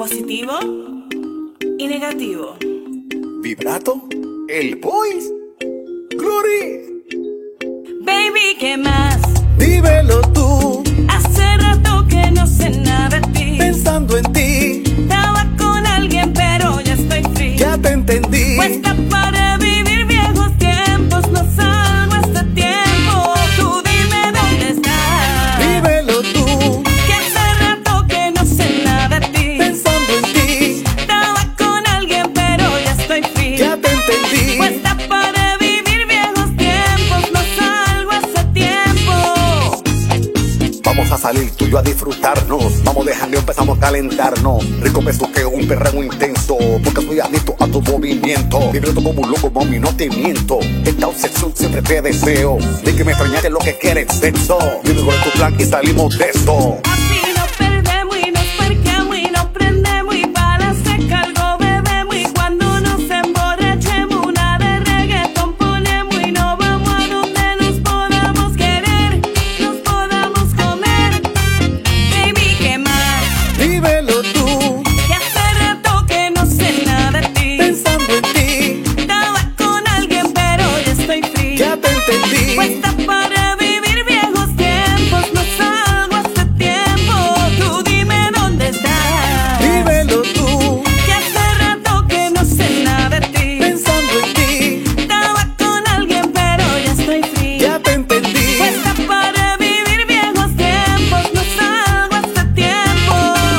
positivo y negativo. Vibrato, el voice, Glory. Baby, ¿qué más? Dímelo tú. Hace rato que no sé nada de ti. Pensando en ti. Estaba con alguien, pero ya estoy free. Ya te entendí. Puesta para vivir viejos tiempos. No salgo hasta tiempo. Tú dime dónde estás. Dímelo tú. Que hace rato que no sé nada de ti. Pensando en ti. Estaba con alguien, pero ya estoy free. Ya te entendí. Puesta para vivir viejos tiempos. No salgo hace tiempo. Vamos a salir tú y yo a disfrutarnos. Vamos de jangueo, empezamos a calentarnos. Rico besuqueo, un perreo intenso. Porque soy adicto a tu movimiento. Vibrando como un loco, mami, no te miento. Esta obsesión siempre te deseo. De que me extrañaste lo que quieres sexo. Dime cuál es tu plan y salimos de esto. Así nos perdemos y nos parqueamos y nos prendemos y para seca algo bebemos y cuando nos emborrachemos una de reggaetón ponemos y nos vamos a donde nos podamos querer, nos podamos comer. Baby, ¿qué más? Dímelo tú. Que hace rato que no sé nada de ti. Pensando en ti. Estaba con alguien pero ya estoy free. Ya te entendí. Puesta para vivir viejos tiempos, no salgo hace tiempo. Tú dime dónde estás. Dímelo tú. Que hace rato que no sé nada de ti. Pensando en ti. Estaba con alguien pero ya estoy free. Ya te entendí. Puesta para vivir viejos tiempos, no salgo hace tiempo.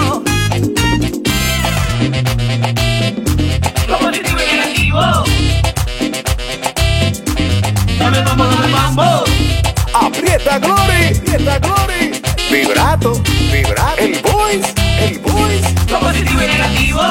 Lo positivo y negativo. Dame mambo, dame mambo. Aprieta Glory, aprieta Glory. Vibrato, vibrato. El voice, el voice. Lo positivo y negativo.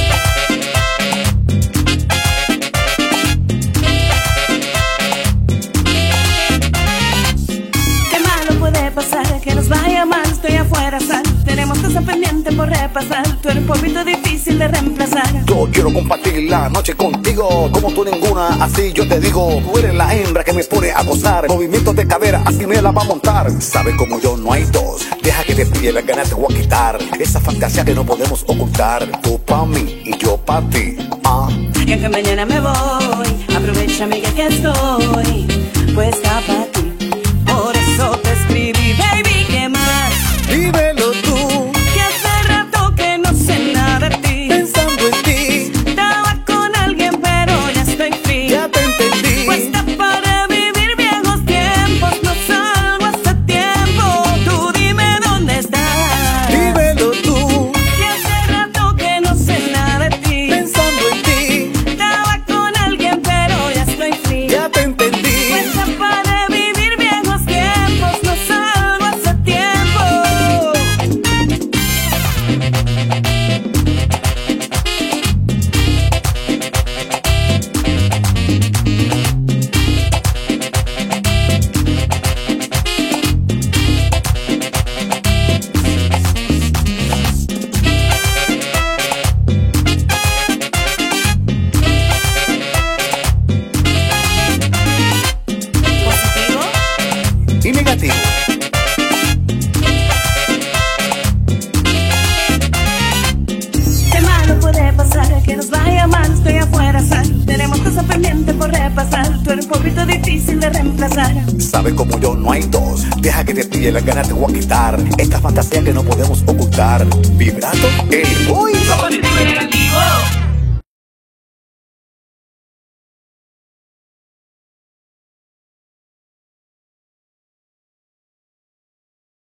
Qué malo puede pasar, que nos vaya mal, estoy afuera, sal. Tenemos cosas pendientes por repasar. Tú eres un poquito difícil de reemplazar. Yo quiero compartir la noche contigo. Como tú ninguna, así yo te digo. Tú eres la hembra que me pone a gozar. Movimientos de cadera, así me la va a montar. Sabes como yo no hay dos. Deja que te pille las ganas, te voy a quitar. Esa fantasía que no podemos ocultar. Tú pa' mí y yo pa' ti. Y aunque mañana me voy, aprovecha amiga que estoy puesta para ti. Por eso te escribí, baby, ¿qué más? Dímelo tú. Que hace rato que no sé nada de ti. Pensando en ti. Estaba con alguien pero ya estoy free. Ya te entendí. Puesta para vivir viejos tiempos, no salgo hace tiempo. Tú dime dónde estás. Dímelo tú. Que hace rato que no sé nada de ti. Pensando en ti. Estaba con alguien pero ya estoy free. Ya te entendí. Puesta para vivir viejos tiempos, no salgo hace tiempo. Positivo Y negativo. qué malo puede pasar, que nos vaya mal, estoy afuera, sal. Tenemos cosas pendientes por repasar. Tú eres un poquito difícil de reemplazar. Sabes como yo no hay dos. Deja que te pille las ganas, te voy a quitar. Esta fantasía que no podemos ocultar. Vibrato, el voice. Lo positivo y negativo.